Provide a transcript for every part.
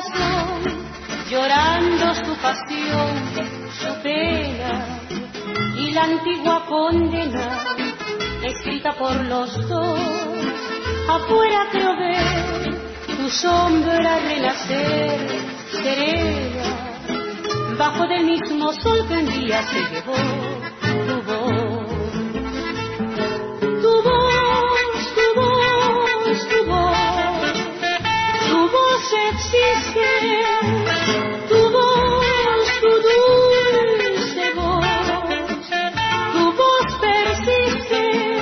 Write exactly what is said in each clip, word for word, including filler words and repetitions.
corazón, llorando su pasión, su pena y la antigua condena escrita por los dos. Afuera creo ver tu sombra renacer serena, bajo del mismo sol que un día se llevó tu voz. Tu voz, tu voz, tu voz, tu voz existe, tu voz, tu dulce voz, tu voz persiste,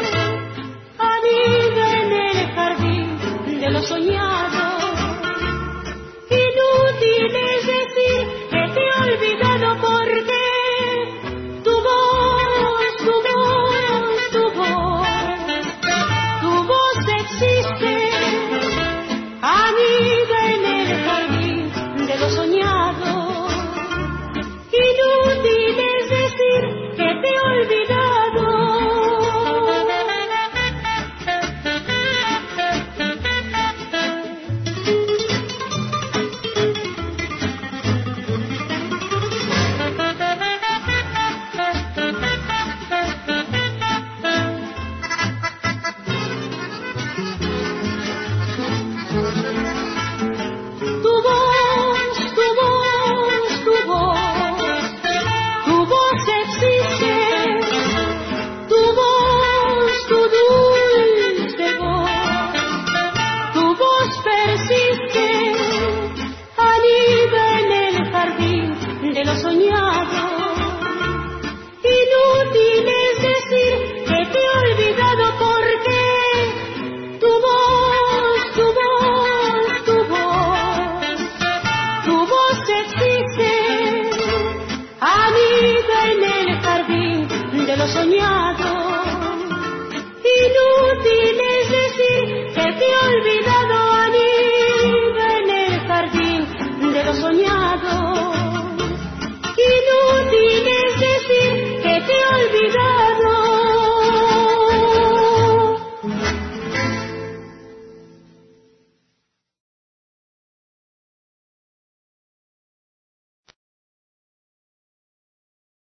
anida en el jardín de lo soñado. Inútil es decir que te he olvidado porque tu voz, tu voz, tu voz, tu voz existe, anida en el jardín de lo soñado. Inútil es decir que te he olvidado. Soñado. Inútil es decir que te he olvidado porque tu voz, tu voz, tu voz, tu voz existe, anida en el jardín de lo soñado. Inútil es decir que te he olvidado.